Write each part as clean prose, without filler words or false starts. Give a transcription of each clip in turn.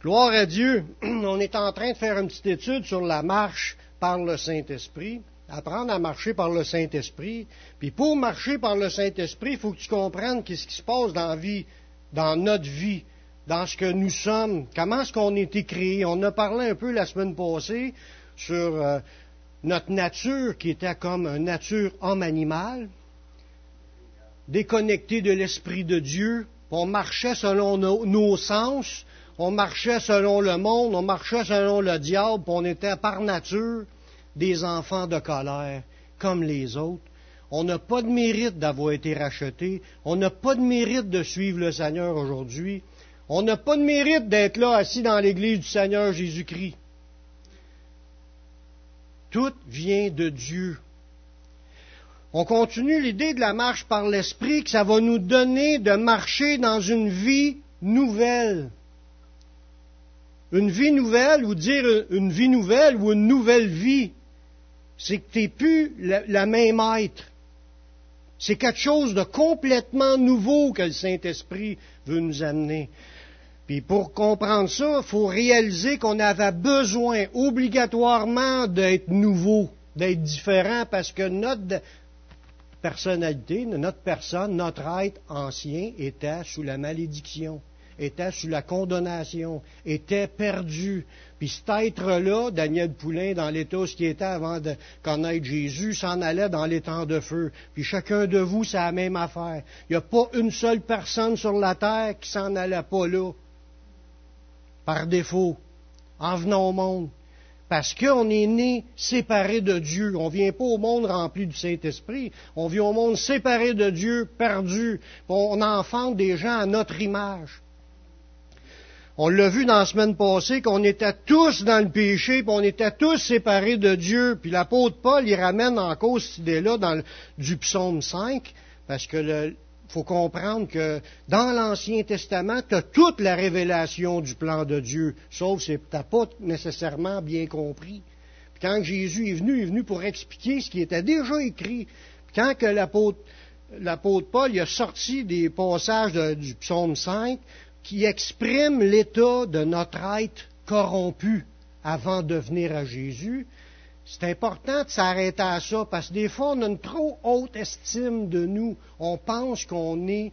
Gloire à Dieu. On est en train de faire une petite étude sur la marche par le Saint-Esprit. Apprendre à marcher par le Saint-Esprit. Puis pour marcher par le Saint-Esprit, il faut que tu comprennes qu'est-ce qui se passe dans la vie, dans notre vie, dans ce que nous sommes, comment est-ce qu'on a été créé. On a parlé un peu la semaine passée sur notre nature qui était comme une nature homme-animal, déconnectée de l'Esprit de Dieu. On marchait selon nos sens, on marchait selon le monde, on marchait selon le diable, puis on était par nature des enfants de colère, comme les autres. On n'a pas de mérite d'avoir été rachetés, on n'a pas de mérite de suivre le Seigneur aujourd'hui, on n'a pas de mérite d'être là assis dans l'Église du Seigneur Jésus-Christ. Tout vient de Dieu. On continue l'idée de la marche par l'Esprit, que ça va nous donner de marcher dans une vie nouvelle. Une vie nouvelle, ou dire une vie nouvelle, ou une nouvelle vie, c'est que tu n'es plus la même être. C'est quelque chose de complètement nouveau que le Saint-Esprit veut nous amener. Puis pour comprendre ça, il faut réaliser qu'on avait besoin obligatoirement d'être nouveau, d'être différent, parce que notre personnalité, notre personne, notre être ancien était sous la malédiction, était sous la condamnation, était perdu. Puis cet être-là, Daniel Poulain, dans l'état où il était avant de connaître Jésus, s'en allait dans l'étang de feu. Puis chacun de vous, c'est la même affaire. Il n'y a pas une seule personne sur la terre qui s'en allait pas là, par défaut, en venant au monde. Parce qu'on est né séparé de Dieu. On ne vient pas au monde rempli du Saint-Esprit. On vient au monde séparé de Dieu, perdu. On enfante des gens à notre image. On l'a vu dans la semaine passée qu'on était tous dans le péché, puis on était tous séparés de Dieu. Puis l'apôtre Paul, il ramène en cause cette idée-là du psaume 5, parce que faut comprendre que dans l'Ancien Testament, tu as toute la révélation du plan de Dieu, sauf que tu n'as pas nécessairement bien compris. Puis quand Jésus est venu pour expliquer ce qui était déjà écrit. Puis quand que l'apôtre Paul il a sorti des passages du psaume 5 qui expriment l'état de notre être corrompu avant de venir à Jésus, c'est important de s'arrêter à ça, parce que des fois, on a une trop haute estime de nous. On pense qu'on est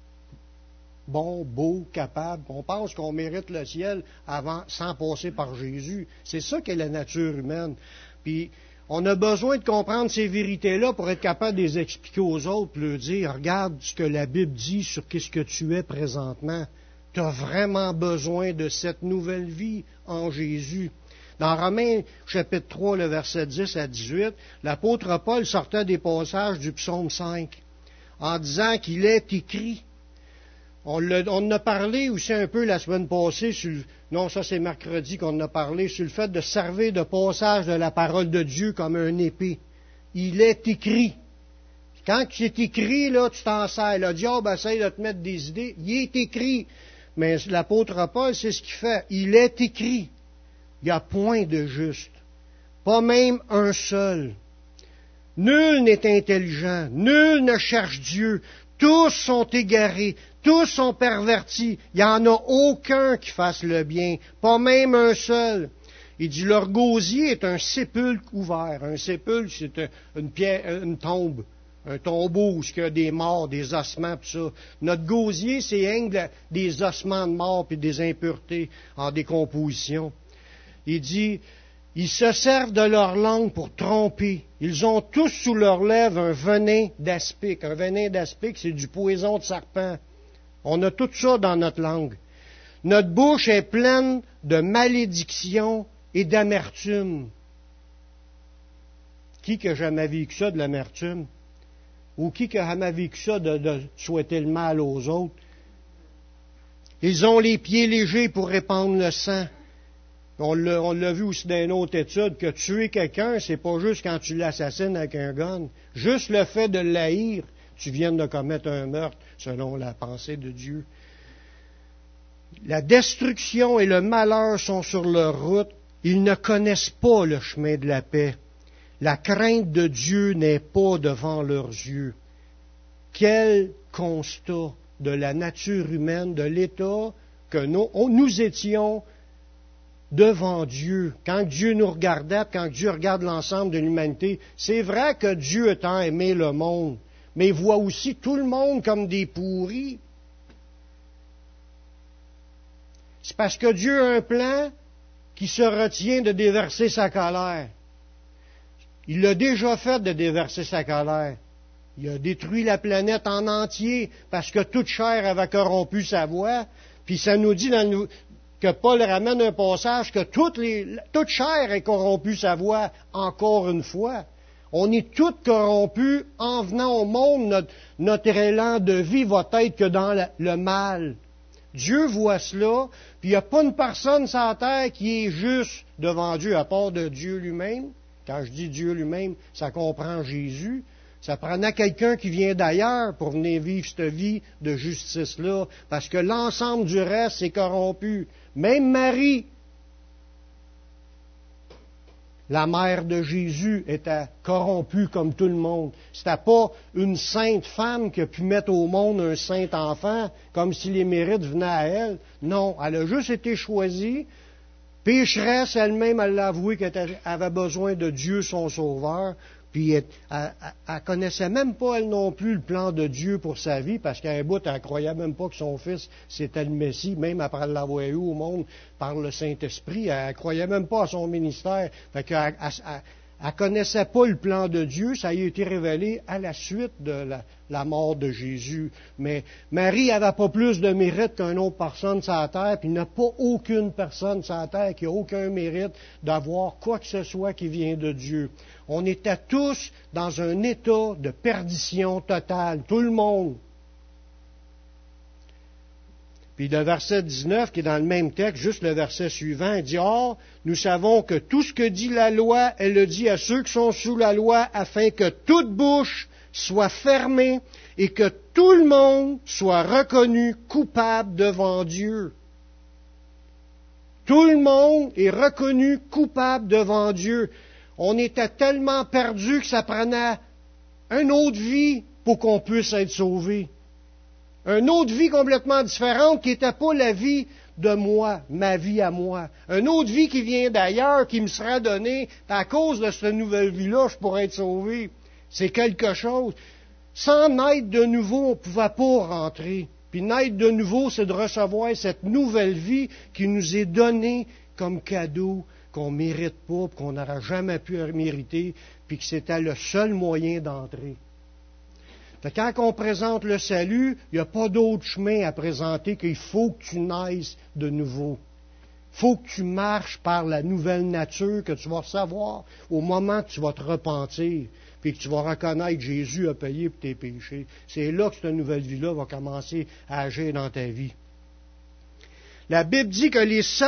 bon, beau, capable. On pense qu'on mérite le ciel sans passer par Jésus. C'est ça qu'est la nature humaine. Puis, on a besoin de comprendre ces vérités-là pour être capable de les expliquer aux autres, puis leur dire, regarde ce que la Bible dit sur qu'est-ce que tu es présentement. Tu as vraiment besoin de cette nouvelle vie en Jésus. Dans Romains, chapitre 3, le verset 10 à 18, l'apôtre Paul sortait des passages du psaume 5 en disant qu'il est écrit. On en a parlé aussi un peu la semaine passée, c'est mercredi qu'on en a parlé, sur le fait de servir de passage de la parole de Dieu comme un épée. Il est écrit. Quand c'est écrit, là, tu t'en sers. Le diable essaie de te mettre des idées. Il est écrit. Mais l'apôtre Paul, c'est ce qu'il fait. Il est écrit. Il n'y a point de juste, pas même un seul. Nul n'est intelligent, nul ne cherche Dieu. Tous sont égarés, tous sont pervertis. Il n'y en a aucun qui fasse le bien, pas même un seul. Il dit, leur gosier est un sépulcre ouvert. Un sépulcre, c'est une pierre, une tombe, un tombeau où il y a des morts, des ossements, puis ça. Notre gosier, c'est des ossements de mort puis des impuretés en décomposition. Il dit, ils se servent de leur langue pour tromper. Ils ont tous sous leurs lèvres un venin d'aspic. Un venin d'aspic, c'est du poison de serpent. On a tout ça dans notre langue. Notre bouche est pleine de malédiction et d'amertume. Qui n'a jamais vécu ça de l'amertume? Ou qui n'a jamais vécu ça de souhaiter le mal aux autres? Ils ont les pieds légers pour répandre le sang. On l'a vu aussi dans une autre étude, que tuer quelqu'un, c'est pas juste quand tu l'assassines avec un gun. Juste le fait de l'haïr, tu viens de commettre un meurtre, selon la pensée de Dieu. La destruction et le malheur sont sur leur route. Ils ne connaissent pas le chemin de la paix. La crainte de Dieu n'est pas devant leurs yeux. Quel constat de la nature humaine, de l'état que nous étions devant Dieu. Quand Dieu nous regardait, quand Dieu regarde l'ensemble de l'humanité, c'est vrai que Dieu a tant aimé le monde, mais il voit aussi tout le monde comme des pourris. C'est parce que Dieu a un plan qui se retient de déverser sa colère. Il l'a déjà fait de déverser sa colère. Il a détruit la planète en entier parce que toute chair avait corrompu sa voix. Puis ça nous dit que Paul ramène un passage que toute chair ait corrompu sa voix encore une fois. On est tous corrompus en venant au monde. Notre élan de vie va être que dans le mal. Dieu voit cela, puis il n'y a pas une personne sur la terre qui est juste devant Dieu, à part de Dieu lui-même. Quand je dis Dieu lui-même, ça comprend Jésus. Ça prenait quelqu'un qui vient d'ailleurs pour venir vivre cette vie de justice-là, parce que l'ensemble du reste est corrompu. Même Marie, la mère de Jésus, était corrompue comme tout le monde. C'était pas une sainte femme qui a pu mettre au monde un saint enfant, comme si les mérites venaient à elle. Non, elle a juste été choisie. Pécheresse elle-même, elle l'a avoué qu'elle avait besoin de Dieu, son Sauveur. Puis elle connaissait même pas, elle non plus, le plan de Dieu pour sa vie, parce qu'à un bout, elle croyait même pas que son fils, c'était le Messie, même après l'avoir eu au monde par le Saint-Esprit. Elle croyait même pas à son ministère. Fait qu'elle connaissait pas le plan de Dieu. Ça a été révélé à la suite de la mort de Jésus. Mais Marie n'avait pas plus de mérite qu'une autre personne sur la terre, puis il n'y a pas aucune personne sur la terre qui a aucun mérite d'avoir quoi que ce soit qui vient de Dieu. On était tous dans un état de perdition totale, tout le monde. Puis le verset 19, qui est dans le même texte, juste le verset suivant, il dit « Or, nous savons que tout ce que dit la loi, elle le dit à ceux qui sont sous la loi, afin que toute bouche soit fermée et que tout le monde soit reconnu coupable devant Dieu. » Tout le monde est reconnu coupable devant Dieu. On était tellement perdus que ça prenait une autre vie pour qu'on puisse être sauvé. Une autre vie complètement différente qui n'était pas la vie de moi, ma vie à moi. Une autre vie qui vient d'ailleurs, qui me sera donnée. À cause de cette nouvelle vie-là, je pourrais être sauvé. C'est quelque chose. Sans naître de nouveau, on ne pouvait pas rentrer. Puis naître de nouveau, c'est de recevoir cette nouvelle vie qui nous est donnée comme cadeau, qu'on ne mérite pas, qu'on n'aura jamais pu mériter, puis que c'était le seul moyen d'entrer. Quand on présente le salut, il n'y a pas d'autre chemin à présenter qu'il faut que tu naisses de nouveau. Il faut que tu marches par la nouvelle nature que tu vas recevoir au moment que tu vas te repentir, puis que tu vas reconnaître que Jésus a payé pour tes péchés. C'est là que cette nouvelle vie-là va commencer à agir dans ta vie. La Bible dit que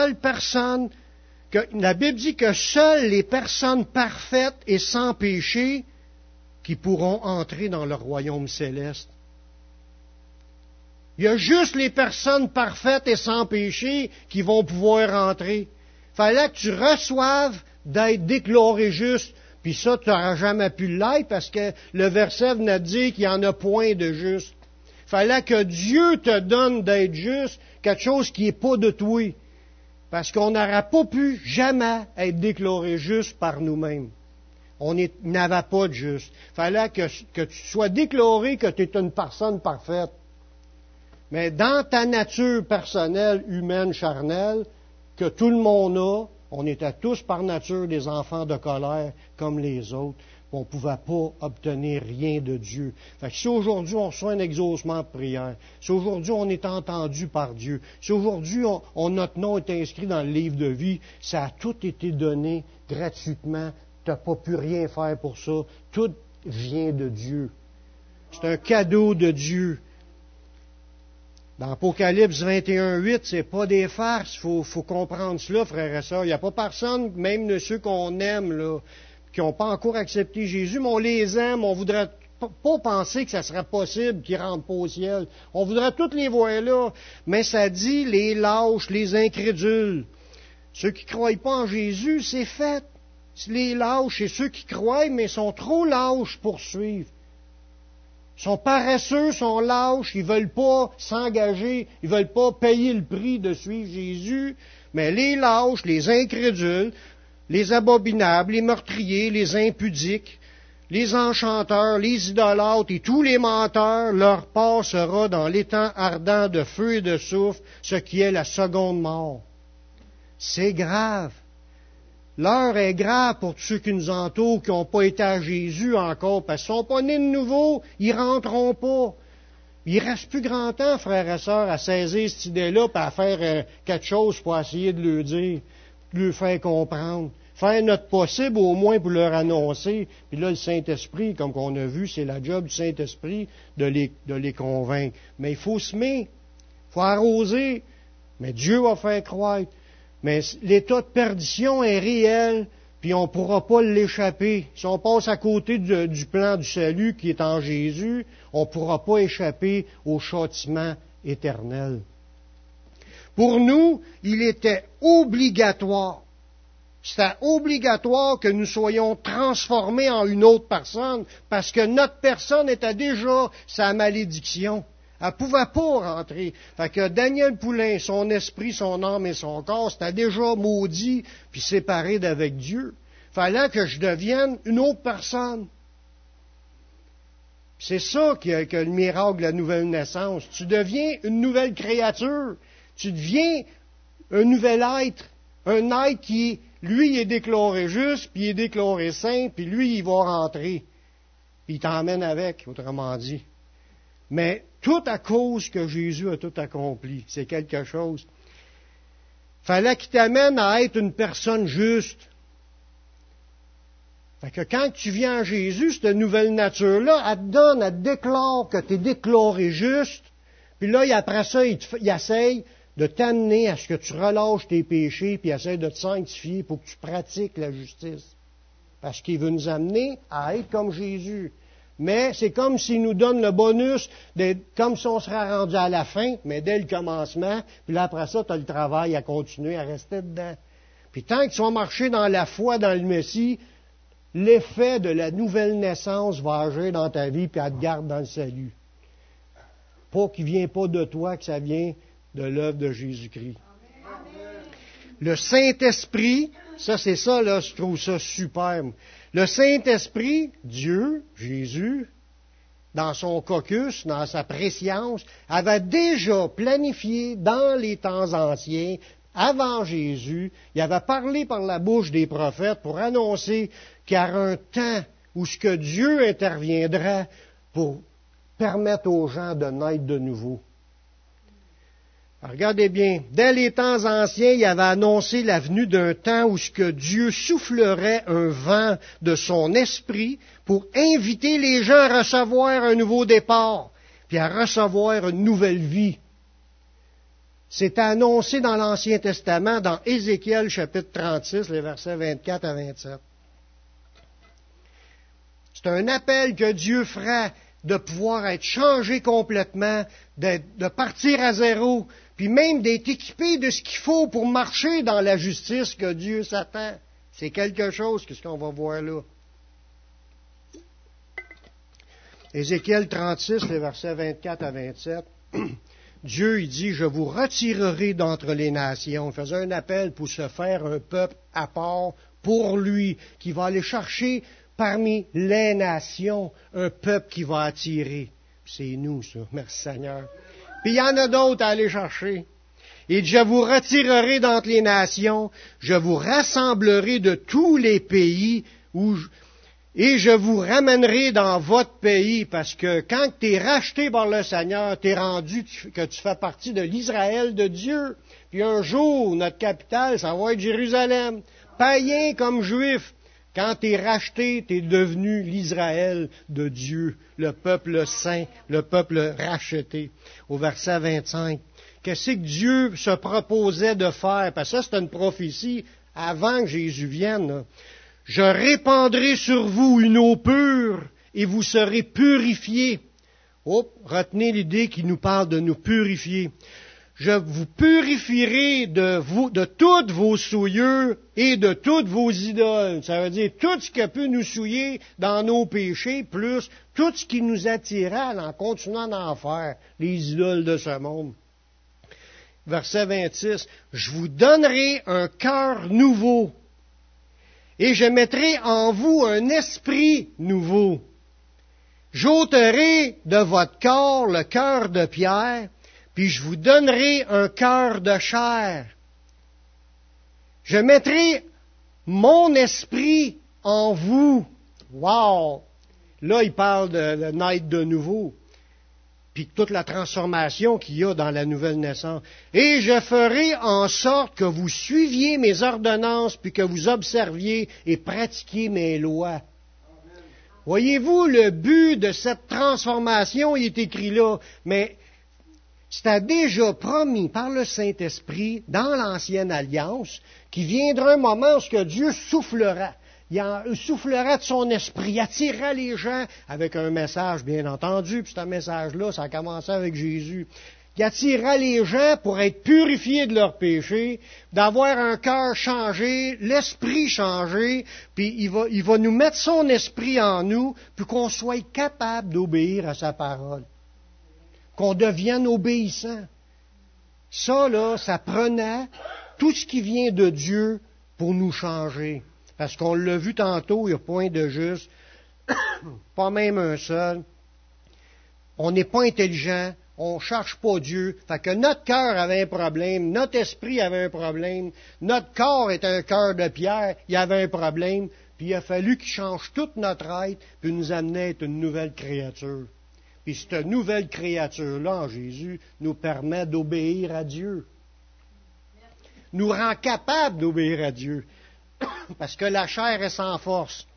seules les personnes parfaites et sans péché qui pourront entrer dans le royaume céleste. Il y a juste les personnes parfaites et sans péché qui vont pouvoir entrer. Il fallait que tu reçoives d'être déclaré juste, puis ça, tu n'auras jamais pu l'être parce que le verset venait de dire qu'il n'y en a point de juste. Il fallait que Dieu te donne d'être juste, quelque chose qui n'est pas de toi, parce qu'on n'aurait pas pu jamais être déclaré juste par nous-mêmes. On n'avait pas de juste. Il fallait que tu sois déclaré que tu es une personne parfaite. Mais dans ta nature personnelle, humaine, charnelle, que tout le monde a, on était tous par nature des enfants de colère comme les autres. On ne pouvait pas obtenir rien de Dieu. Fait que si aujourd'hui on reçoit un exaucement de prière, si aujourd'hui on est entendu par Dieu, si aujourd'hui notre nom est inscrit dans le livre de vie, ça a tout été donné gratuitement. Tu n'as pas pu rien faire pour ça. Tout vient de Dieu. C'est un cadeau de Dieu. Dans Apocalypse 21:8, c'est pas des farces. Faut comprendre cela, frères et sœurs. Il n'y a pas personne, même de ceux qu'on aime, là, qui n'ont pas encore accepté Jésus, mais on les aime. On voudrait pas penser que ça serait possible qu'ils rentrent pas au ciel. On voudrait toutes les voir là. Mais ça dit les lâches, les incrédules. Ceux qui ne croient pas en Jésus, c'est fait. Les lâches, c'est ceux qui croient, mais sont trop lâches pour suivre. Ils sont paresseux, sont lâches, ils ne veulent pas s'engager, ils ne veulent pas payer le prix de suivre Jésus, Mais les lâches, les incrédules, les abominables, les meurtriers, les impudiques, les enchanteurs, les idolâtres et tous les menteurs, leur part sera dans l'étang ardent de feu et de soufre, ce qui est la seconde mort. C'est grave. L'heure est grave pour tous ceux qui nous entourent, qui n'ont pas été à Jésus encore, parce qu'ils ne sont pas nés de nouveau, ils ne rentreront pas. Il ne reste plus grand temps, frères et sœurs, à saisir cette idée-là, puis à faire quelque chose pour essayer de leur dire, de leur faire comprendre. Faire notre possible au moins pour leur annoncer. Puis là, le Saint-Esprit, comme on a vu, c'est la job du Saint-Esprit de les convaincre. Mais il faut semer, il faut arroser, mais Dieu va faire croître. Mais l'état de perdition est réel, puis on ne pourra pas l'échapper. Si on passe à côté du plan du salut qui est en Jésus, on ne pourra pas échapper au châtiment éternel. Pour nous, il était obligatoire. C'était obligatoire que nous soyons transformés en une autre personne, parce que notre personne était déjà sa malédiction. Elle ne pouvait pas rentrer. Fait que Daniel Poulain, son esprit, son âme et son corps, c'était déjà maudit puis séparé d'avec Dieu. Fallait que je devienne une autre personne. C'est ça que le miracle de la nouvelle naissance. Tu deviens une nouvelle créature. Tu deviens un nouvel être. Un être qui, lui, est déclaré juste, puis il est déclaré saint, puis lui, il va rentrer. Puis il t'emmène avec, autrement dit. Mais tout à cause que Jésus a tout accompli. C'est quelque chose. Fallait qu'il t'amène à être une personne juste. Fait que quand tu viens à Jésus, cette nouvelle nature-là, elle te donne, elle te déclare que tu es déclaré juste. Puis là, après ça, il essaye de t'amener à ce que tu relâches tes péchés, puis il essaye de te sanctifier pour que tu pratiques la justice. Parce qu'il veut nous amener à être comme Jésus. Mais c'est comme s'il nous donne le bonus, comme si on serait rendu à la fin, mais dès le commencement, puis là, après ça, tu as le travail à continuer, à rester dedans. Puis tant que tu vas marcher dans la foi, dans le Messie, l'effet de la nouvelle naissance va agir dans ta vie, puis elle te garde dans le salut. Pas qu'il ne vient pas de toi, que ça vient de l'œuvre de Jésus-Christ. Le Saint-Esprit, ça c'est ça, là, je trouve ça superbe. Le Saint-Esprit, Dieu, Jésus, dans son caucus, dans sa préscience, avait déjà planifié dans les temps anciens, avant Jésus, il avait parlé par la bouche des prophètes pour annoncer qu'il y aura un temps où ce que Dieu interviendra pour permettre aux gens de naître de nouveau. Alors, regardez bien, dès les temps anciens, il avait annoncé la venue d'un temps où ce que Dieu soufflerait un vent de son esprit pour inviter les gens à recevoir un nouveau départ, puis à recevoir une nouvelle vie. C'est annoncé dans l'Ancien Testament, dans Ézéchiel chapitre 36, les versets 24 à 27. C'est un appel que Dieu fera de pouvoir être changé complètement, de partir à zéro, puis même d'être équipé de ce qu'il faut pour marcher dans la justice que Dieu s'attend. C'est quelque chose, qu'est-ce qu'on va voir là. Ézéchiel 36, les versets 24 à 27. Dieu, il dit, « Je vous retirerai d'entre les nations. » Il faisait un appel pour se faire un peuple à part pour lui, qui va aller chercher parmi les nations un peuple qui va attirer. C'est nous, ça. Merci Seigneur. Puis il y en a d'autres à aller chercher. Il dit, « Je vous retirerai d'entre les nations, je vous rassemblerai de tous les pays et je vous ramènerai dans votre pays, parce que quand tu es racheté par le Seigneur, tu es rendu que tu fais partie de l'Israël de Dieu. Puis un jour, notre capitale, ça va être Jérusalem. Païen comme juif, quand tu es racheté, tu es devenu l'Israël de Dieu, le peuple saint, le peuple racheté. Au verset 25, qu'est-ce que Dieu se proposait de faire? Parce que ça, c'est une prophétie avant que Jésus vienne, là. Je répandrai sur vous une eau pure et vous serez purifiés. Oh, retenez l'idée qui nous parle de nous purifier. Je vous purifierai de toutes vos souillures et de toutes vos idoles. Ça veut dire tout ce qui peut nous souiller dans nos péchés, plus tout ce qui nous attira en continuant d'en faire, les idoles de ce monde. verset 26, « Je vous donnerai un cœur nouveau, et je mettrai en vous un esprit nouveau. J'ôterai de votre corps le cœur de pierre, puis je vous donnerai un cœur de chair. Je mettrai mon esprit en vous. » Wow! Là, il parle de naître de nouveau, puis toute la transformation qu'il y a dans la nouvelle naissance. « Et je ferai en sorte que vous suiviez mes ordonnances, puis que vous observiez et pratiquiez mes lois. » Voyez-vous, le but de cette transformation, il est écrit là, mais c'était déjà promis par le Saint-Esprit dans l'Ancienne Alliance qu'il viendra un moment où Dieu soufflera. Il soufflera de son esprit, attirera les gens avec un message, bien entendu, puis ce message-là, ça a commencé avec Jésus. Il attirera les gens pour être purifiés de leurs péchés, d'avoir un cœur changé, l'esprit changé, puis il va nous mettre son esprit en nous, puis qu'on soit capable d'obéir à sa parole. Qu'on devienne obéissant. Ça, là, ça prenait tout ce qui vient de Dieu pour nous changer. Parce qu'on l'a vu tantôt, il n'y a point de juste, pas même un seul. On n'est pas intelligent, on ne cherche pas Dieu. Fait que notre cœur avait un problème, notre esprit avait un problème, notre corps est un cœur de pierre, il y avait un problème, puis il a fallu qu'il change toute notre être, puis nous amener à être une nouvelle créature. Puis cette nouvelle créature-là, en Jésus, nous permet d'obéir à Dieu. Nous rend capables d'obéir à Dieu. Parce que la chair est sans force.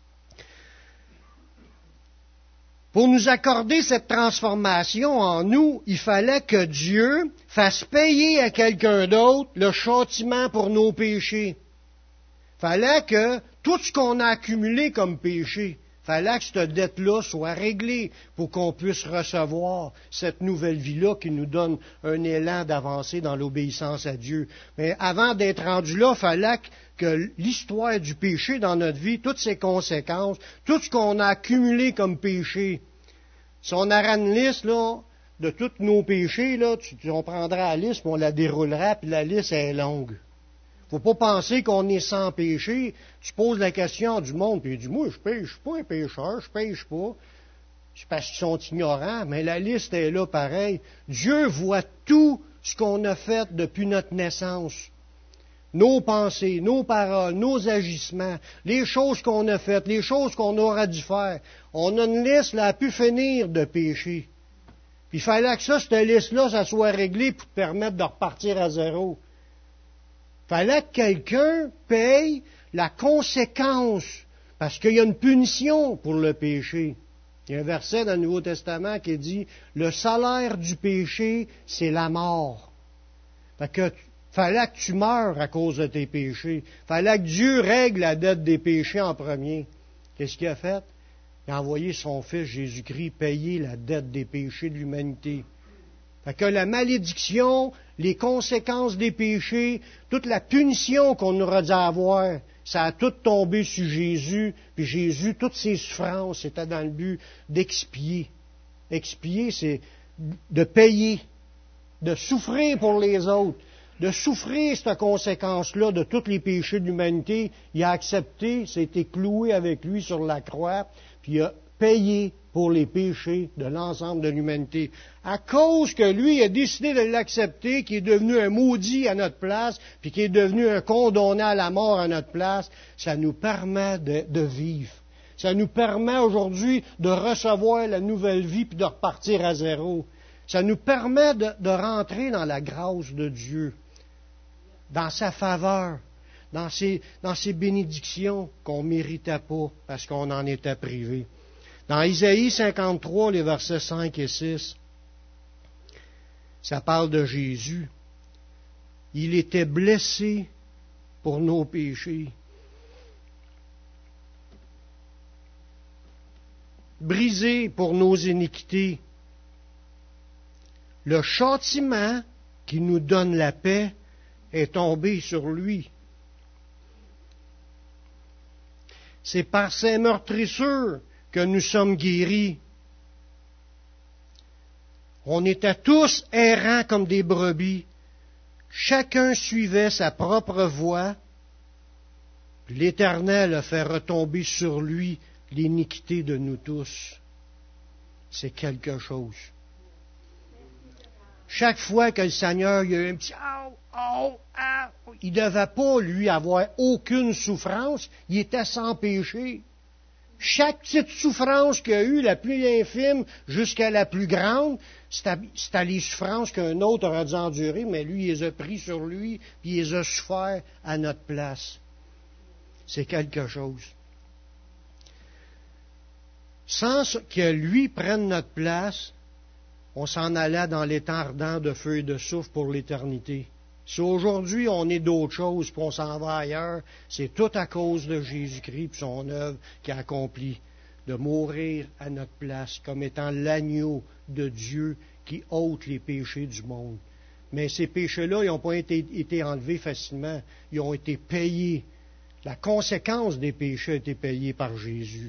Pour nous accorder cette transformation en nous, il fallait que Dieu fasse payer à quelqu'un d'autre le châtiment pour nos péchés. Il fallait que tout ce qu'on a accumulé comme péché, il fallait que cette dette-là soit réglée pour qu'on puisse recevoir cette nouvelle vie-là qui nous donne un élan d'avancer dans l'obéissance à Dieu. Mais avant d'être rendu là, il fallait que l'histoire du péché dans notre vie, toutes ses conséquences, tout ce qu'on a accumulé comme péché, si on aurait une liste là, de tous nos péchés, là, on prendrait la liste, puis on la déroulerait, puis la liste est longue. Faut pas penser qu'on est sans péché. Tu poses la question du monde, puis il dit, moi, je pêche pas un pécheur, je pêche pas. C'est parce qu'ils sont ignorants, mais la liste est là pareil. Dieu voit tout ce qu'on a fait depuis notre naissance. Nos pensées, nos paroles, nos agissements, les choses qu'on a faites, les choses qu'on aura dû faire. On a une liste, là, à pu finir de péché. Puis il fallait que cette liste-là, ça soit réglé pour te permettre de repartir à zéro. Il fallait que quelqu'un paye la conséquence, parce qu'il y a une punition pour le péché. Il y a un verset dans le Nouveau Testament qui dit « Le salaire du péché, c'est la mort. » Fait que fallait que tu meurs à cause de tes péchés. Fallait que Dieu règle la dette des péchés en premier. Qu'est-ce qu'il a fait? Il a envoyé son Fils Jésus-Christ payer la dette des péchés de l'humanité. Fait que la malédiction, les conséquences des péchés, toute la punition qu'on aurait dû avoir, ça a tout tombé sur Jésus, puis Jésus, toutes ses souffrances, c'était dans le but d'expier. Expier, c'est de payer, de souffrir pour les autres, de souffrir cette conséquence-là de tous les péchés de l'humanité. Il a accepté, c'était cloué avec lui sur la croix, puis il a payé pour les péchés de l'ensemble de l'humanité. À cause que lui a décidé de l'accepter, qui est devenu un maudit à notre place, puis qui est devenu un condamné à la mort à notre place, ça nous permet de vivre. Ça nous permet aujourd'hui de recevoir la nouvelle vie puis de repartir à zéro. Ça nous permet de rentrer dans la grâce de Dieu, dans sa faveur, dans ses bénédictions qu'on ne méritait pas parce qu'on en était privé. Dans Isaïe 53, les versets 5 et 6, ça parle de Jésus. Il était blessé pour nos péchés, brisé pour nos iniquités. Le châtiment qui nous donne la paix est tombé sur lui. C'est par ses meurtrissures que nous sommes guéris. On était tous errants comme des brebis. Chacun suivait sa propre voie. L'Éternel a fait retomber sur lui l'iniquité de nous tous. C'est quelque chose. Chaque fois que le Seigneur il y a eu un petit il ne devait pas, lui, avoir aucune souffrance. Il était sans péché. Chaque petite souffrance qu'il y a eu, la plus infime jusqu'à la plus grande, c'était les souffrances qu'un autre aurait dû endurer, mais lui, il les a pris sur lui, puis il les a souffert à notre place. C'est quelque chose. Sans que lui prenne notre place, on s'en allait dans l'étang ardent de feu et de soufre pour l'éternité. Si aujourd'hui on est d'autre chose puis on s'en va ailleurs, c'est tout à cause de Jésus-Christ et son œuvre qui a accompli de mourir à notre place comme étant l'agneau de Dieu qui ôte les péchés du monde. Mais ces péchés-là, ils n'ont pas été enlevés facilement. Ils ont été payés. La conséquence des péchés a été payée par Jésus.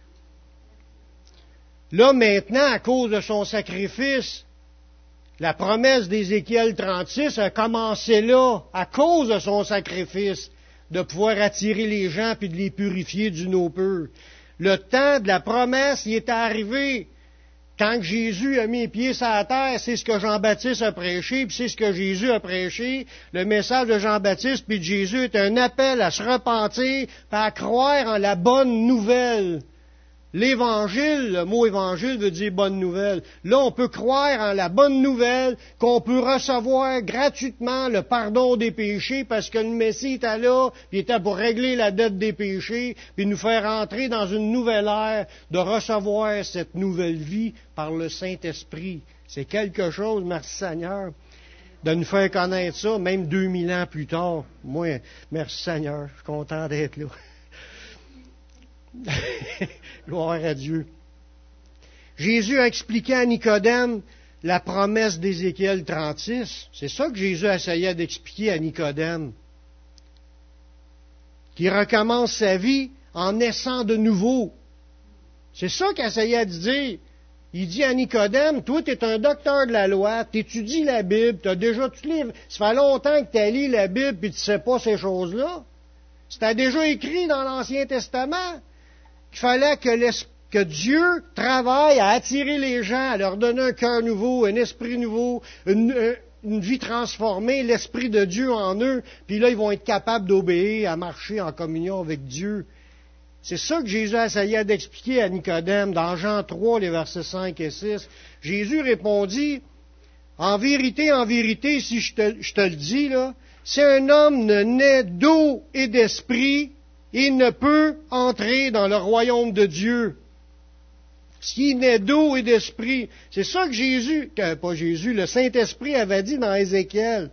Là, maintenant, à cause de son sacrifice, la promesse d'Ézéchiel 36 a commencé là, à cause de son sacrifice, de pouvoir attirer les gens puis de les purifier d'une eau pure. Le temps de la promesse, il est arrivé. Quand Jésus a mis les pieds sur la terre, c'est ce que Jean-Baptiste a prêché, puis c'est ce que Jésus a prêché. Le message de Jean-Baptiste puis de Jésus est un appel à se repentir, puis à croire en la bonne nouvelle. L'Évangile, le mot Évangile veut dire bonne nouvelle. Là, on peut croire en la bonne nouvelle qu'on peut recevoir gratuitement le pardon des péchés parce que le Messie était là, puis il était pour régler la dette des péchés, puis nous faire entrer dans une nouvelle ère, de recevoir cette nouvelle vie par le Saint-Esprit. C'est quelque chose, merci Seigneur, de nous faire connaître ça, même 2000 ans plus tard. Moi, merci Seigneur, je suis content d'être là. Gloire à Dieu. Jésus a expliqué à Nicodème la promesse d'Ézéchiel 36. C'est ça que Jésus essayait d'expliquer à Nicodème. Qu'il recommence sa vie en naissant de nouveau. C'est ça qu'il essayait de dire. Il dit à Nicodème, toi, tu es un docteur de la loi, tu étudies la Bible, tu as déjà tout lu. Ça fait longtemps que tu as lu la Bible et tu ne sais pas ces choses-là. C'était déjà écrit dans l'Ancien Testament. Qu'il fallait que Dieu travaille à attirer les gens, à leur donner un cœur nouveau, un esprit nouveau, une vie transformée, l'Esprit de Dieu en eux, puis là, ils vont être capables d'obéir, à marcher en communion avec Dieu. C'est ça que Jésus essayait d'expliquer à Nicodème dans Jean 3, les versets 5 et 6. Jésus répondit, en vérité, si je te le dis, là, si un homme ne naît d'eau et d'esprit, il ne peut entrer dans le royaume de Dieu. S'il naît d'eau et d'esprit, c'est ça que le Saint-Esprit avait dit dans Ézéchiel.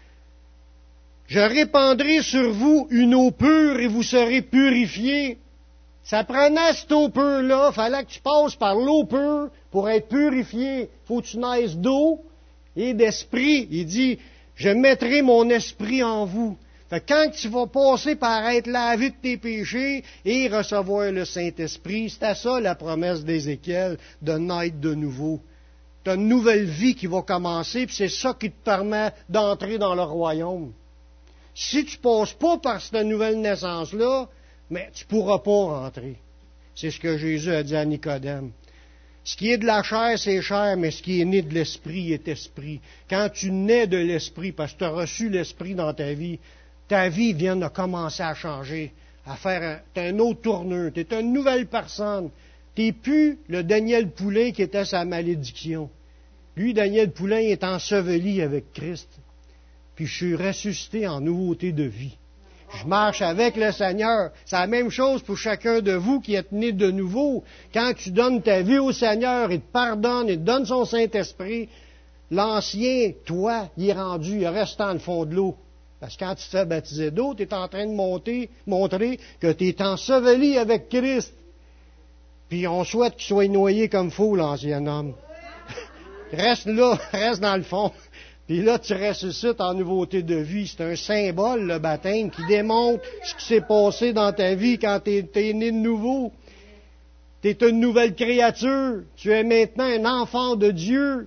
Je répandrai sur vous une eau pure et vous serez purifiés. Ça prenait cette eau pure-là, il fallait que tu passes par l'eau pure pour être purifié. Il faut que tu naisses d'eau et d'esprit. Il dit, je mettrai mon esprit en vous. Fait que quand tu vas passer par être lavé de tes péchés et recevoir le Saint-Esprit, c'était ça la promesse d'Ézéchiel, de naître de nouveau. Tu as une nouvelle vie qui va commencer, puis c'est ça qui te permet d'entrer dans le royaume. Si tu ne passes pas par cette nouvelle naissance-là, mais tu ne pourras pas rentrer. C'est ce que Jésus a dit à Nicodème. Ce qui est de la chair, c'est chair, mais ce qui est né de l'esprit est esprit. Quand tu nais de l'esprit, parce que tu as reçu l'esprit dans ta vie vient de commencer à changer, t'es un autre tourneur, tu es une nouvelle personne. Tu n'es plus le Daniel Poulain qui était sa malédiction. Lui, Daniel Poulain, est enseveli avec Christ. Puis je suis ressuscité en nouveauté de vie. Je marche avec le Seigneur. C'est la même chose pour chacun de vous qui êtes né de nouveau. Quand tu donnes ta vie au Seigneur, il te pardonne, il te donne son Saint-Esprit, l'ancien, toi, il est rendu, il reste dans le fond de l'eau. Parce que quand tu te fais baptiser d'eau, tu es en train de montrer que tu es enseveli avec Christ. Puis on souhaite qu'il soit noyé comme fou, l'ancien homme. Reste là, reste dans le fond. Puis là, tu ressuscites en nouveauté de vie. C'est un symbole, le baptême, qui démontre ce qui s'est passé dans ta vie quand tu es né de nouveau. Tu es une nouvelle créature. Tu es maintenant un enfant de Dieu.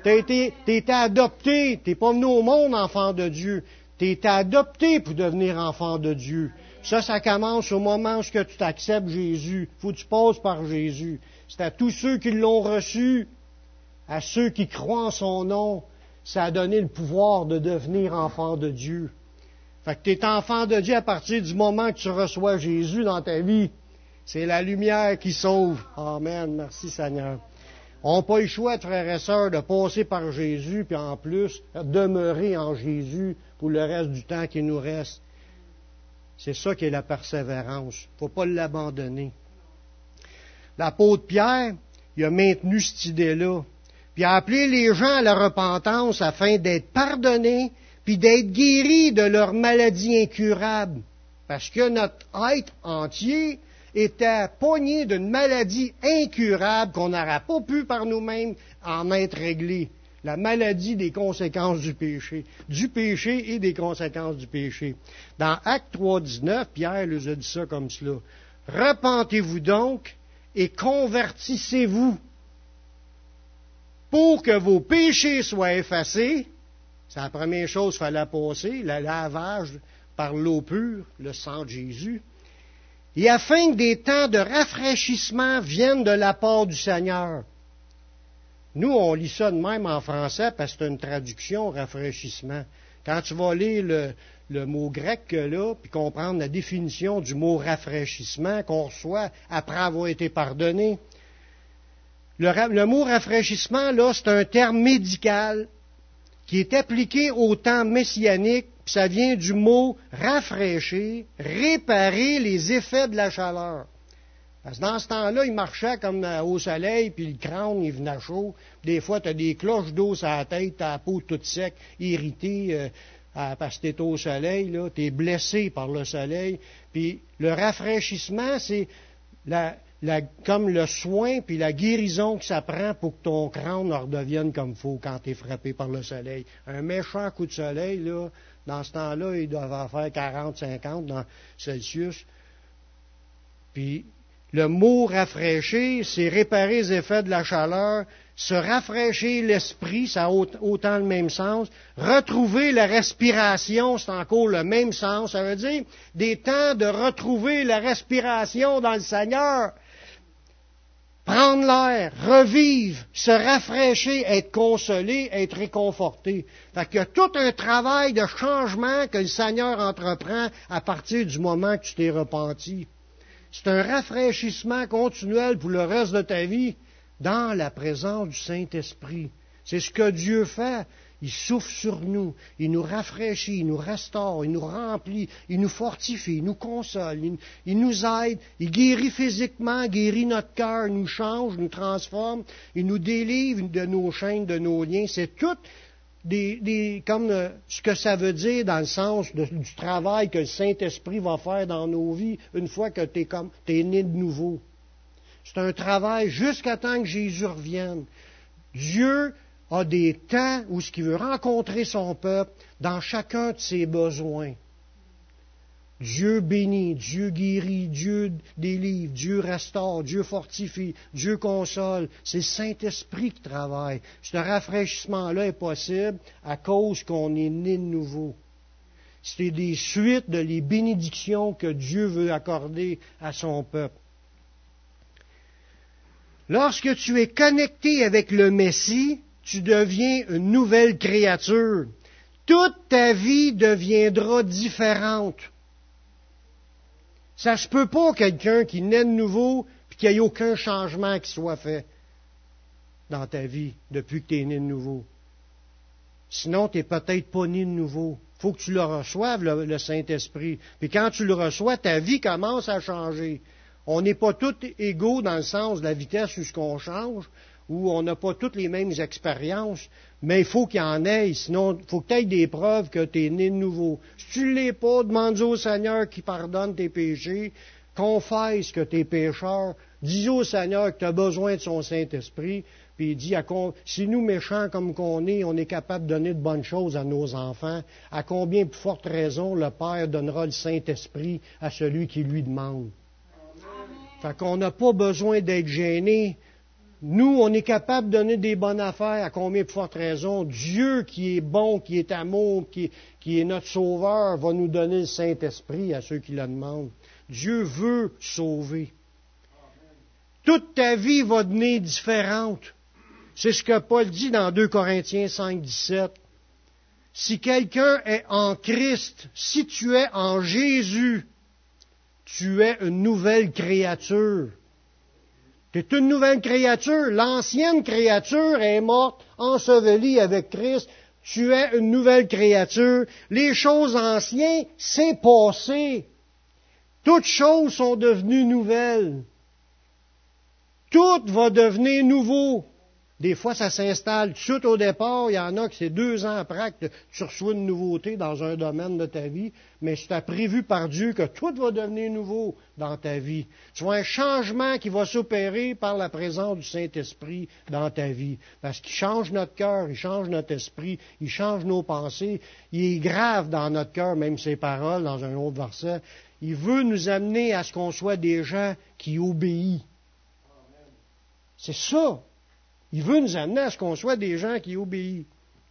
T'as été adopté. T'es pas venu au monde enfant de Dieu. T'as été adopté pour devenir enfant de Dieu. Ça commence au moment où tu t'acceptes Jésus. Faut que tu passes par Jésus. C'est à tous ceux qui l'ont reçu, à ceux qui croient en son nom, ça a donné le pouvoir de devenir enfant de Dieu. Fait que tu es enfant de Dieu à partir du moment que tu reçois Jésus dans ta vie. C'est la lumière qui sauve. Amen. Merci Seigneur. On n'a pas le choix, frères et sœurs, de passer par Jésus, puis en plus, demeurer en Jésus pour le reste du temps qui nous reste. C'est ça qui est la persévérance. Il ne faut pas l'abandonner. L'apôtre Pierre, il a maintenu cette idée-là. Puis il a appelé les gens à la repentance afin d'être pardonnés, puis d'être guéris de leur maladie incurable. Parce que notre être entier était pogné d'une maladie incurable qu'on n'aurait pas pu par nous-mêmes en être réglé. La maladie des conséquences du péché et des conséquences du péché. Dans Actes 3.19, Pierre nous a dit ça comme cela. Repentez-vous donc et convertissez-vous pour que vos péchés soient effacés. C'est la première chose qu'il fallait passer, le lavage par l'eau pure, le sang de Jésus. Et afin que des temps de rafraîchissement viennent de la part du Seigneur. Nous, on lit ça de même en français parce que c'est une traduction, rafraîchissement. Quand tu vas lire le mot grec que là, puis comprendre la définition du mot rafraîchissement qu'on reçoit après avoir été pardonné, le mot rafraîchissement, là, c'est un terme médical qui est appliqué au temps messianique, puis ça vient du mot rafraîchir, réparer les effets de la chaleur. Parce que dans ce temps-là, il marchait comme au soleil, puis le crâne, il venait chaud. Des fois, tu as des cloches d'eau sur la tête, tu as la peau toute sec, irritée, parce que tu es au soleil, tu es blessé par le soleil. Puis le rafraîchissement, c'est comme le soin puis la guérison que ça prend pour que ton crâne redevienne comme il faut quand tu es frappé par le soleil. Un méchant coup de soleil, là, dans ce temps-là, il doit faire 40-50 dans Celsius. Puis le mot rafraîchir, c'est réparer les effets de la chaleur, se rafraîchir l'esprit, ça a autant le même sens. Retrouver la respiration, c'est encore le même sens. Ça veut dire des temps de retrouver la respiration dans le Seigneur. Prendre l'air, revivre, se rafraîchir, être consolé, être réconforté. Fait qu'il y a tout un travail de changement que le Seigneur entreprend à partir du moment que tu t'es repenti. C'est un rafraîchissement continuel pour le reste de ta vie dans la présence du Saint-Esprit. C'est ce que Dieu fait. Il souffle sur nous, il nous rafraîchit, il nous restaure, il nous remplit, il nous fortifie, il nous console, il nous aide, il guérit physiquement, guérit notre cœur, il nous change, nous transforme, il nous délivre de nos chaînes, de nos liens. C'est tout comme ce que ça veut dire dans le sens du travail que le Saint-Esprit va faire dans nos vies une fois que tu es né de nouveau. C'est un travail jusqu'à temps que Jésus revienne. Dieu a des temps où il veut rencontrer son peuple dans chacun de ses besoins. Dieu bénit, Dieu guérit, Dieu délivre, Dieu restaure, Dieu fortifie, Dieu console. C'est le Saint-Esprit qui travaille. Ce rafraîchissement-là est possible à cause qu'on est né de nouveau. C'est des suites de les bénédictions que Dieu veut accorder à son peuple. Lorsque tu es connecté avec le Messie, tu deviens une nouvelle créature. Toute ta vie deviendra différente. Ça se peut pas quelqu'un qui naît de nouveau et qu'il n'y ait aucun changement qui soit fait dans ta vie depuis que tu es né de nouveau. Sinon, tu n'es peut-être pas né de nouveau. Il faut que tu le reçoives, le Saint-Esprit. Puis quand tu le reçois, ta vie commence à changer. On n'est pas tous égaux dans le sens de la vitesse où ce qu'on change, où on n'a pas toutes les mêmes expériences, mais il faut qu'il y en ait, sinon il faut que tu aies des preuves que tu es né de nouveau. Si tu ne l'es pas, demande au Seigneur qui pardonne tes péchés, confesse que tu es pécheur, dis au Seigneur que tu as besoin de son Saint-Esprit, puis dis, si nous méchants comme qu'on est, on est capable de donner de bonnes choses à nos enfants, à combien plus forte raison le Père donnera le Saint-Esprit à celui qui lui demande. Fait qu'on n'a pas besoin d'être gêné Nous, on est capable de donner des bonnes affaires, à combien de fortes raisons. Dieu qui est bon, qui est amour, qui est notre sauveur, va nous donner le Saint-Esprit à ceux qui le demandent. Dieu veut sauver. Toute ta vie va devenir différente. C'est ce que Paul dit dans 2 Corinthiens 5, 17. Si quelqu'un est en Christ, si tu es en Jésus, tu es une nouvelle créature. Tu es une nouvelle créature. L'ancienne créature est morte, ensevelie avec Christ. Tu es une nouvelle créature. Les choses anciennes, c'est passé. Toutes choses sont devenues nouvelles. Tout va devenir nouveau. Des fois, ça s'installe tout de suite au départ. Il y en a que c'est 2 ans après que tu reçois une nouveauté dans un domaine de ta vie. Mais c'est prévu par Dieu que tout va devenir nouveau dans ta vie. Tu vois un changement qui va s'opérer par la présence du Saint-Esprit dans ta vie. Parce qu'il change notre cœur, il change notre esprit, il change nos pensées. Il est grave dans notre cœur, même ses paroles, dans un autre verset. Il veut nous amener à ce qu'on soit des gens qui obéissent. C'est ça. Il veut nous amener à ce qu'on soit des gens qui obéissent.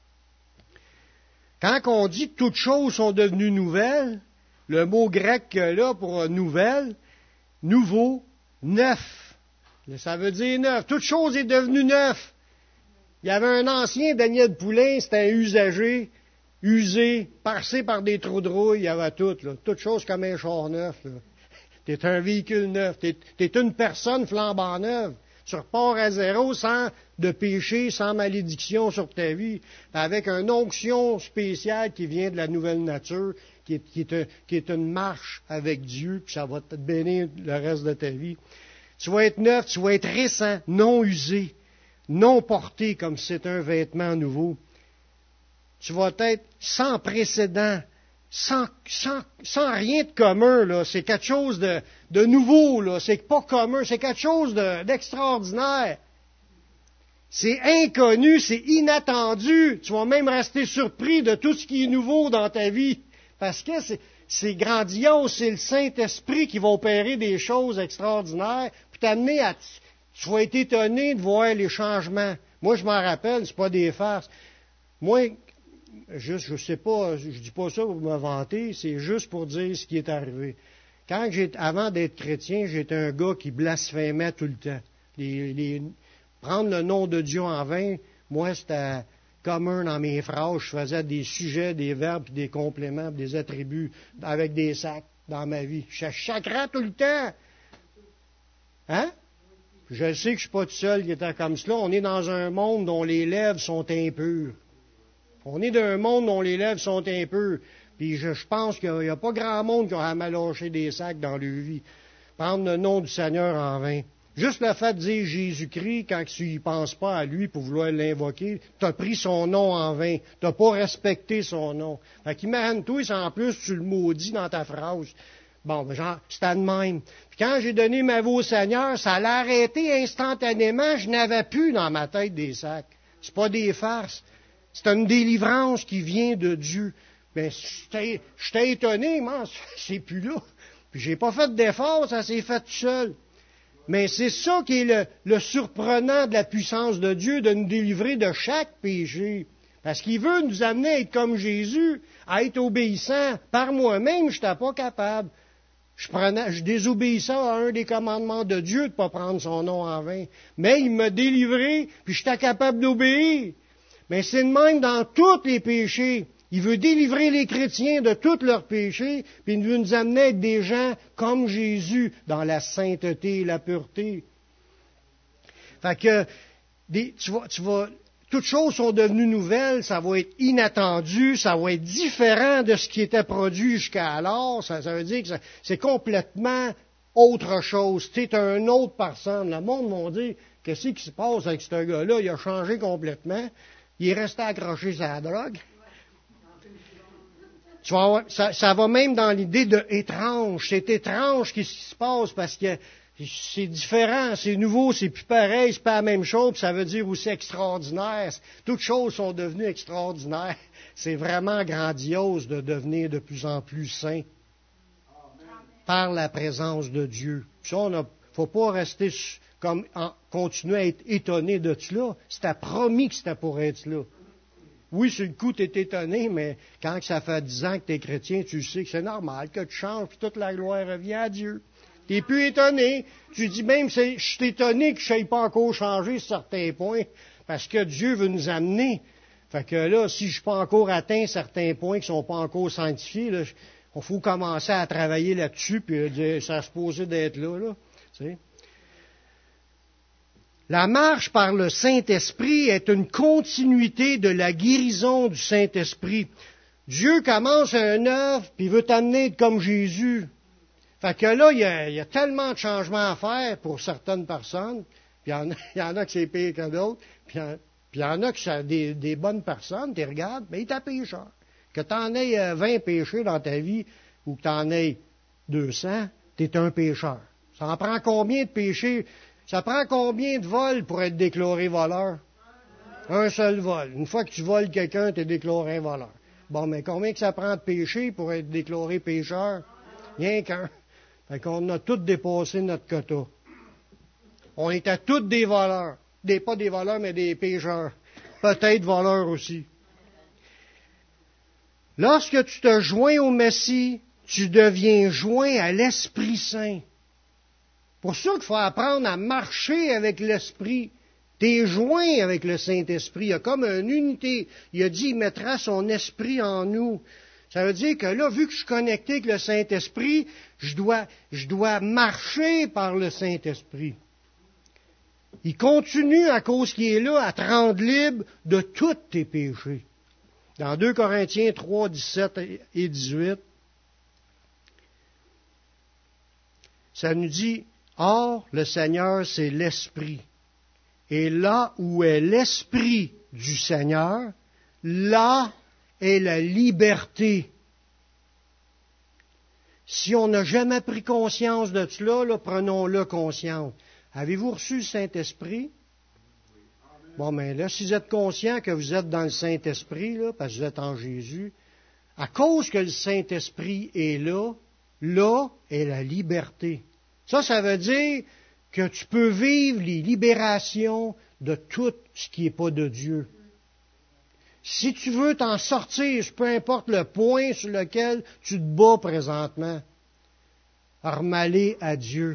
Quand on dit que toutes choses sont devenues nouvelles, le mot grec là pour nouvelle, nouveau, neuf. Ça veut dire neuf. Toute chose est devenue neuf. Il y avait un ancien Daniel Poulain, c'était un usager, usé, passé par des trous de rouille, il y avait tout. Là. Toute chose comme un char neuf. Tu es un véhicule neuf. Tu es une personne flambant neuve. Tu repars à zéro sans de péché, sans malédiction sur ta vie, avec une onction spéciale qui vient de la nouvelle nature, qui est une marche avec Dieu, puis ça va te bénir le reste de ta vie. Tu vas être neuf, tu vas être récent, non usé, non porté comme si c'était un vêtement nouveau. Tu vas être sans précédent, sans rien de commun, là. C'est quelque chose de nouveau, là. C'est pas commun, c'est quelque chose d'extraordinaire. C'est inconnu, c'est inattendu. Tu vas même rester surpris de tout ce qui est nouveau dans ta vie. Parce que c'est grandiose, c'est le Saint-Esprit qui va opérer des choses extraordinaires, puis t'amener à... Tu vas être étonné de voir les changements. Moi, je m'en rappelle, c'est pas des farces. Moi, je sais pas, je dis pas ça pour me vanter, c'est juste pour dire ce qui est arrivé. Avant d'être chrétien, j'étais un gars qui blasphémait tout le temps. Prendre le nom de Dieu en vain, moi, c'était commun dans mes phrases. Je faisais des sujets, des verbes, des compléments, des attributs avec des sacs dans ma vie. Je chacrais tout le temps. Hein? Je sais que je ne suis pas tout seul qui était comme cela. On est dans un monde dont les lèvres sont impures. On est dans un monde dont les lèvres sont impures. Puis je pense qu'il n'y a pas grand monde qui a lâché des sacs dans leur vie. Prendre le nom du Seigneur en vain. Juste le fait de dire Jésus-Christ, quand tu n'y penses pas à lui pour vouloir l'invoquer, tu as pris son nom en vain. Tu n'as pas respecté son nom. Fait qu'imagine-toi, si en plus tu le maudis dans ta phrase. Bon, c'était de même. Puis quand j'ai donné ma vie au Seigneur, ça l'a arrêté instantanément. Je n'avais plus dans ma tête des sacs. C'est pas des farces. C'est une délivrance qui vient de Dieu. Mais j'étais étonné, moi, c'est plus là. Puis j'ai pas fait d'effort, ça s'est fait tout seul. Mais c'est ça qui est le surprenant de la puissance de Dieu, de nous délivrer de chaque péché. Parce qu'il veut nous amener à être comme Jésus, à être obéissant. Par moi-même, je n'étais pas capable. Je désobéissais à un des commandements de Dieu de ne pas prendre son nom en vain. Mais il m'a délivré, puis j'étais capable d'obéir. Mais c'est de même dans tous les péchés. Il veut délivrer les chrétiens de tous leurs péchés, puis il veut nous amener à être des gens comme Jésus, dans la sainteté et la pureté. Fait que, toutes choses sont devenues nouvelles, ça va être inattendu, ça va être différent de ce qui était produit jusqu'à alors. Ça veut dire que c'est complètement autre chose. Tu es une autre personne. Le monde m'a dit, qu'est-ce qui se passe avec ce gars-là? Il a changé complètement. Il est resté accroché sur la drogue. Tu vas voir, ça va même dans l'idée de étrange. C'est étrange ce qui se passe parce que c'est différent, c'est nouveau, c'est plus pareil, c'est pas la même chose, puis ça veut dire aussi extraordinaire. Toutes choses sont devenues extraordinaires. C'est vraiment grandiose de devenir de plus en plus saint par la présence de Dieu. Ça, faut pas rester continuer à être étonné de cela. C'était promis que c'était pour être là. Oui, sur le coup, tu es étonné, mais quand ça fait 10 ans que tu es chrétien, tu sais que c'est normal, que tu changes, puis toute la gloire revient à Dieu. Tu n'es plus étonné. Tu dis même, je suis étonné que je ne sais pas encore changer certains points, parce que Dieu veut nous amener. Fait que là, si je n'ai pas encore atteint certains points qui ne sont pas encore sanctifiés, il faut commencer à travailler là-dessus, puis dire, ça se posait d'être là. Tu sais. La marche par le Saint-Esprit est une continuité de la guérison du Saint-Esprit. Dieu commence une œuvre, puis il veut t'amener comme Jésus. Fait que là, il y a tellement de changements à faire pour certaines personnes, puis il y en a qui c'est pire que d'autres, puis il y en a qui sont des bonnes personnes, tu regardes, mais il est pécheur. Que tu en aies 20 péchés dans ta vie, ou que tu en aies 200, tu es un pécheur. Ça en prend combien de péchés? Ça prend combien de vols pour être déclaré voleur? Un seul vol. Une fois que tu voles quelqu'un, tu es déclaré voleur. Bon, mais combien que ça prend de péché pour être déclaré pécheur? Rien qu'un. Fait qu'on a tous dépassé notre quota. On était tous des voleurs. Pas des voleurs, mais des pécheurs. Peut-être voleurs aussi. Lorsque tu te joins au Messie, tu deviens joint à l'Esprit Saint. Pour ça qu'il faut apprendre à marcher avec l'Esprit. Tu es joint avec le Saint-Esprit. Il y a comme une unité. Il a dit, il mettra son Esprit en nous. Ça veut dire que là, vu que je suis connecté avec le Saint-Esprit, je dois marcher par le Saint-Esprit. Il continue, à cause qu'il est là, à te rendre libre de tous tes péchés. Dans 2 Corinthiens 3, 17 et 18, ça nous dit, « Or, le Seigneur, c'est l'Esprit. Et là où est l'Esprit du Seigneur, là est la liberté. » Si on n'a jamais pris conscience de cela, prenons-le conscience. Avez-vous reçu le Saint-Esprit? Bon, mais là, si vous êtes conscient que vous êtes dans le Saint-Esprit, parce que vous êtes en Jésus, à cause que le Saint-Esprit est là est la liberté. Ça veut dire que tu peux vivre les libérations de tout ce qui n'est pas de Dieu. Si tu veux t'en sortir, peu importe le point sur lequel tu te bats présentement, remets-les à Dieu.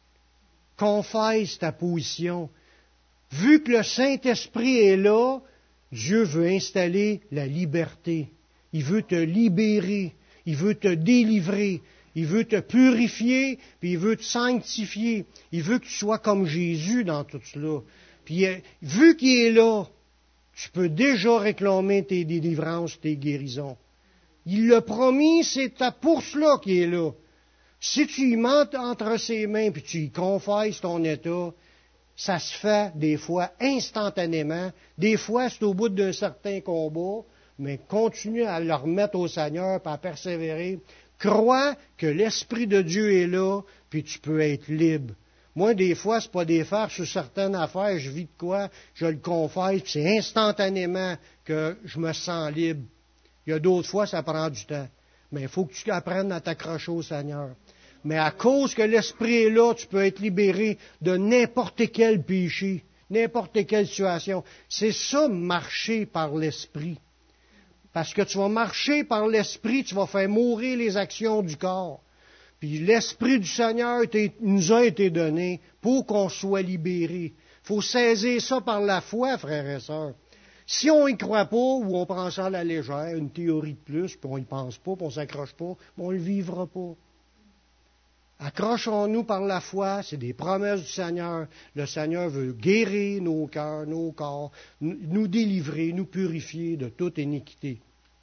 Confesse ta position. Vu que le Saint-Esprit est là, Dieu veut installer la liberté. Il veut te libérer. Il veut te délivrer. Il veut te purifier, puis il veut te sanctifier. Il veut que tu sois comme Jésus dans tout cela. Puis, vu qu'il est là, tu peux déjà réclamer tes délivrances, tes guérisons. Il l'a promis, c'est pour cela qu'il est là. Si tu y mets entre ses mains, puis tu y confesses ton état, ça se fait des fois instantanément. Des fois, c'est au bout d'un certain combat, mais continue à le remettre au Seigneur, puis à persévérer. Crois que l'Esprit de Dieu est là, puis tu peux être libre. Moi, des fois, c'est pas des farces sur certaines affaires, je vis de quoi, je le confesse, puis c'est instantanément que je me sens libre. Il y a d'autres fois, ça prend du temps. Mais il faut que tu apprennes à t'accrocher au Seigneur. Mais à cause que l'Esprit est là, tu peux être libéré de n'importe quel péché, n'importe quelle situation. C'est ça, marcher par l'Esprit. Parce que tu vas marcher par l'Esprit, tu vas faire mourir les actions du corps. Puis l'Esprit du Seigneur nous a été donné pour qu'on soit libérés. Il faut saisir ça par la foi, frères et sœurs. Si on n'y croit pas, ou on prend ça à la légère, une théorie de plus, puis on n'y pense pas, puis on ne s'accroche pas, on ne le vivra pas. Accrochons-nous par la foi, c'est des promesses du Seigneur. Le Seigneur veut guérir nos cœurs, nos corps, nous délivrer, nous purifier de toute iniquité.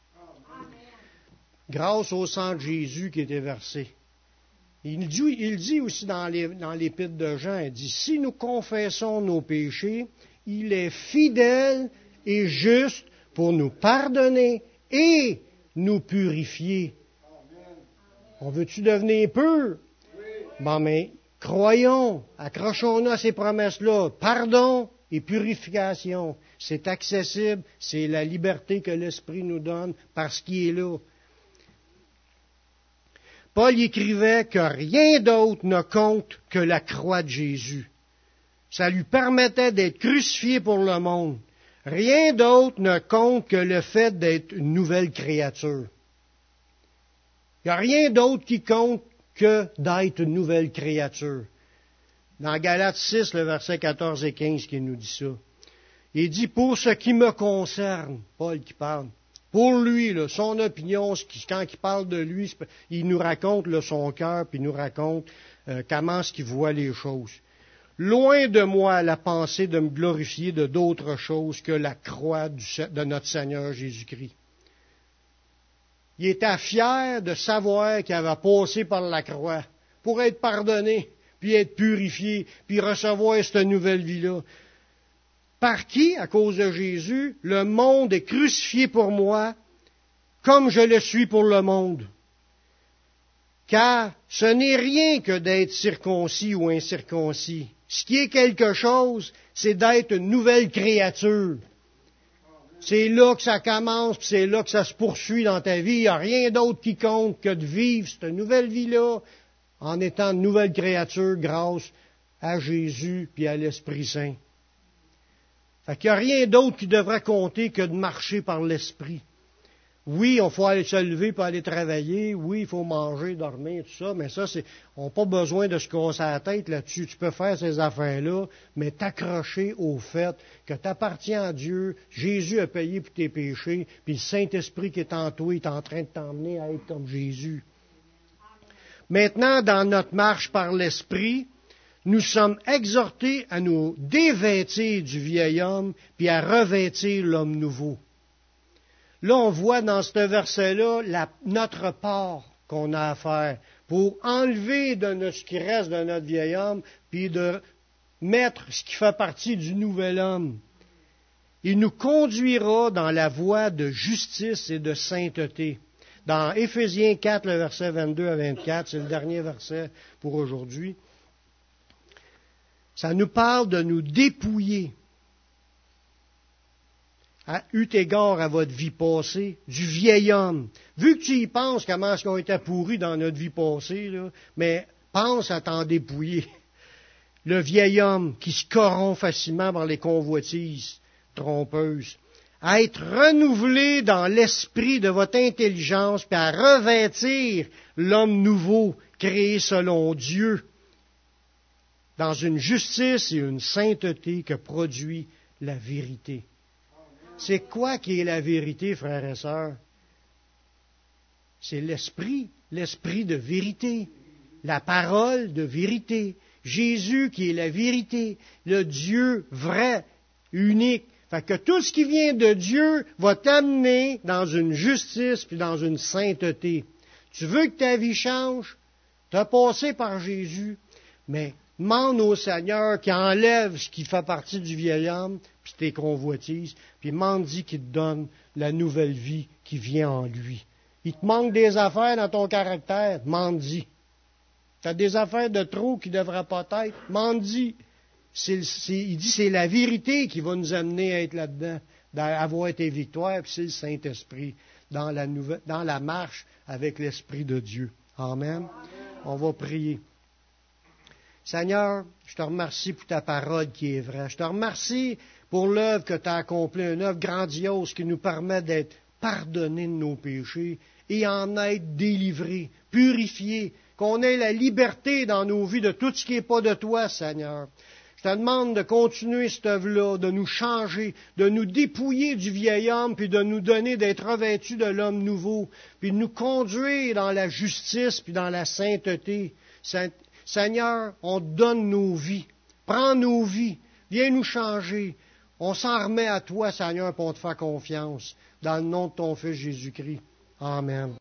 Grâce au sang de Jésus qui était versé. Il dit aussi dans l'épître de Jean, il dit, si nous confessons nos péchés, il est fidèle et juste pour nous pardonner et nous purifier. On veut-tu devenir pur? Bon, mais croyons, accrochons-nous à ces promesses-là. Pardon et purification. C'est accessible, c'est la liberté que l'Esprit nous donne parce qu'il est là. Paul écrivait que rien d'autre ne compte que la croix de Jésus. Ça lui permettait d'être crucifié pour le monde. Rien d'autre ne compte que le fait d'être une nouvelle créature. Il n'y a rien d'autre qui compte que d'être une nouvelle créature. Dans Galates 6, le verset 14 et 15, qui nous dit ça. Il dit, pour ce qui me concerne, Paul qui parle, pour lui, là, son opinion, quand il parle de lui, il nous raconte là, son cœur, puis il nous raconte comment est-ce qu'il voit les choses. Loin de moi la pensée de me glorifier de d'autres choses que la croix de notre Seigneur Jésus-Christ. Il était fier de savoir qu'il avait passé par la croix pour être pardonné, puis être purifié, puis recevoir cette nouvelle vie-là. Par qui, à cause de Jésus, le monde est crucifié pour moi, comme je le suis pour le monde. Car ce n'est rien que d'être circoncis ou incirconcis. Ce qui est quelque chose, c'est d'être une nouvelle créature. C'est là que ça commence, puis c'est là que ça se poursuit dans ta vie. Il n'y a rien d'autre qui compte que de vivre cette nouvelle vie-là en étant une nouvelle créature grâce à Jésus puis à l'Esprit Saint. Fait qu'il n'y a rien d'autre qui devrait compter que de marcher par l'Esprit. Oui, il faut aller se lever pour aller travailler. Oui, il faut manger, dormir, tout ça. Mais ça, on n'a pas besoin de se casser la tête là-dessus. Tu peux faire ces affaires-là, mais t'accrocher au fait que tu appartiens à Dieu. Jésus a payé pour tes péchés. Puis le Saint-Esprit qui est en toi est en train de t'emmener à être comme Jésus. Maintenant, dans notre marche par l'Esprit, nous sommes exhortés à nous dévêtir du vieil homme puis à revêtir l'homme nouveau. Là, on voit dans ce verset-là notre part qu'on a à faire pour enlever ce qui reste de notre vieil homme puis de mettre ce qui fait partie du nouvel homme. Il nous conduira dans la voie de justice et de sainteté. Dans Éphésiens 4, le verset 22 à 24, c'est le dernier verset pour aujourd'hui. Ça nous parle de nous dépouiller, eu égard à votre vie passée, du vieil homme. Vu que tu y penses comment est-ce qu'on était pourris dans notre vie passée, là, mais pense à t'en dépouiller. Le vieil homme qui se corrompt facilement par les convoitises trompeuses. À être renouvelé dans l'esprit de votre intelligence, puis à revêtir l'homme nouveau, créé selon Dieu, dans une justice et une sainteté que produit la vérité. C'est quoi qui est la vérité, frères et sœurs? C'est l'esprit de vérité, la parole de vérité. Jésus qui est la vérité, le Dieu vrai, unique. Fait que tout ce qui vient de Dieu va t'amener dans une justice puis dans une sainteté. Tu veux que ta vie change? Tu as passé par Jésus, mais demande au Seigneur qui enlève ce qui fait partie du vieil homme, puis tes convoitises, puis demande-y qu'il te donne la nouvelle vie qui vient en lui. Il te manque des affaires dans ton caractère, demande-y. Tu as des affaires de trop qui ne devraient pas être, demande-y. Il dit c'est la vérité qui va nous amener à être là-dedans, à avoir tes victoires, puis c'est le Saint-Esprit dans la marche avec l'Esprit de Dieu. Amen. On va prier. Seigneur, je te remercie pour ta parole qui est vraie. Je te remercie pour l'œuvre que tu as accomplie, une œuvre grandiose qui nous permet d'être pardonnés de nos péchés et en être délivrés, purifiés, qu'on ait la liberté dans nos vies de tout ce qui n'est pas de toi, Seigneur. Je te demande de continuer cette œuvre-là, de nous changer, de nous dépouiller du vieil homme, puis de nous donner d'être revêtus de l'homme nouveau, puis de nous conduire dans la justice, puis dans la sainteté. Seigneur, on te donne nos vies. Prends nos vies. Viens nous changer. On s'en remet à toi, Seigneur, pour te faire confiance. Dans le nom de ton Fils Jésus-Christ. Amen.